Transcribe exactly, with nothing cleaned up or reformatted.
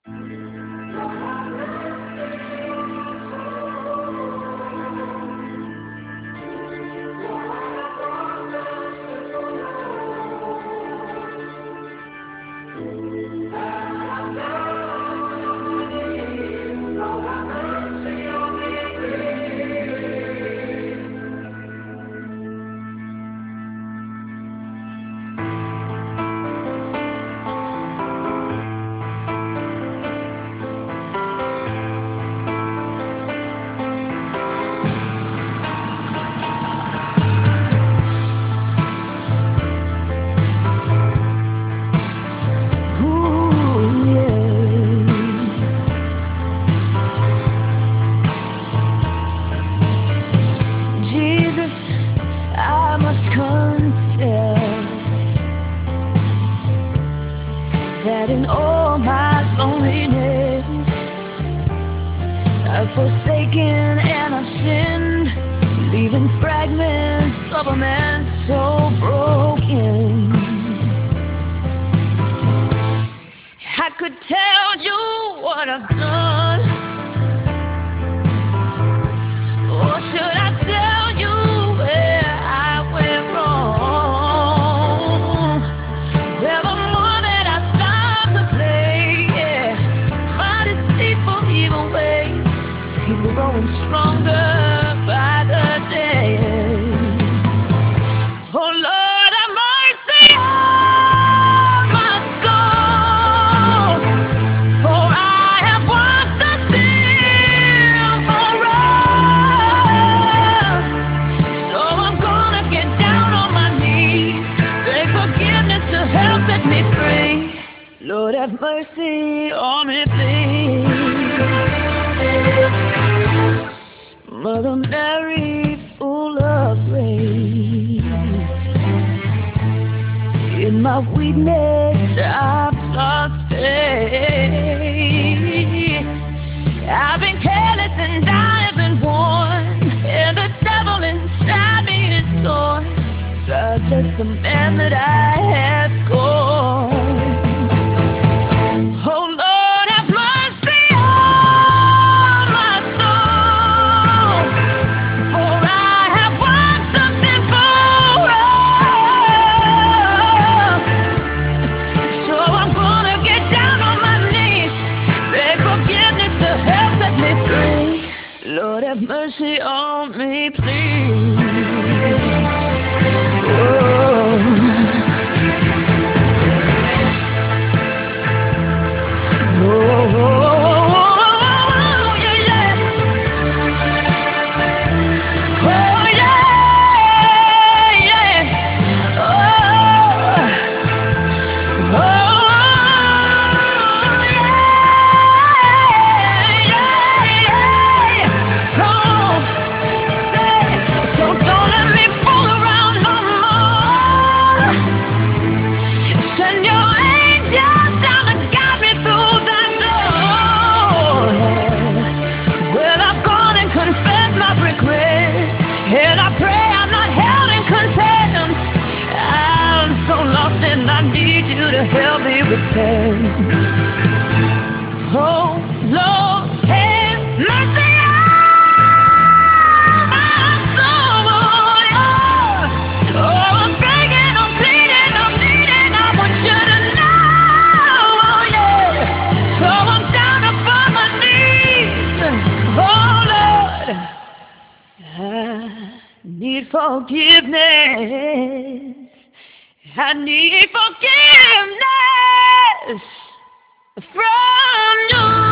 That in all my loneliness I've forsaken and I've sinned, leaving fragments of a man so broken. I could tell you what I've done, or should I tell you where I went wrong? There were more that I stopped to play, yeah. My deceitful evil ways keep growing stronger by the day. Oh Lord, have mercy on my soul, for I have walked the sinful road. So I'm gonna get down on my knees, beg forgiveness to help set me free. Lord, have mercy on me, please. Mother Mary, full of grace, in my weakness I've lost faith. I've been careless and I've been warned, and the devil inside me is torn. God, just the man that I have scorned. Oh Lord, have mercy on my soul, for I have walked the sinful road. So I'm gonna get down on my knees, beg forgiveness to help set me free. Lord, have mercy on me, please. Oh, oh, oh, yeah, yeah. Oh, yeah, yeah. Oh, oh, yeah, yeah, yeah. Oh, say, so don't let me fool around no more. Send your angels down to guide me through that door. Well, I've gone and confessed my regrets, and I pray I'm not held in contempt. I'm so lost and I need you to help me repent. Oh, Lord, have mercy on my soul. Oh, I'm begging, I'm pleading, I'm needing, I want you to know, oh yeah. So I'm down upon my knees. Oh Lord, I need forgiveness. I need forgiveness from you.